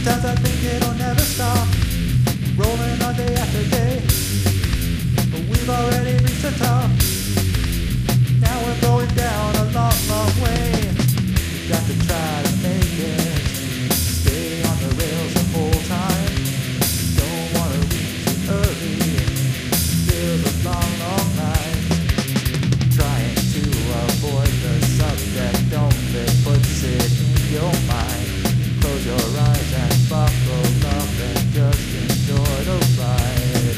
Sometimes I think it'll never stop, rolling on day after day. But we've already reached the top. Now we're going down a long, long way. We've got to try to make it, stay on the rails the whole time. Don't want to leave too early, live a long, long life. Trying to avoid the subject only puts it in your mind. Close your eyes and buckle up and just enjoy the ride.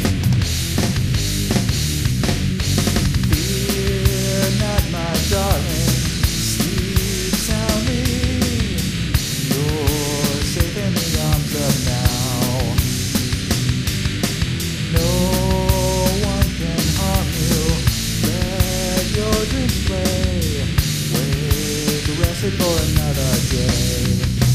Fear not, my darling, sleep soundly. You're safe in the arms of now. No one can harm you. Let your dreams play. Wake rested for another day.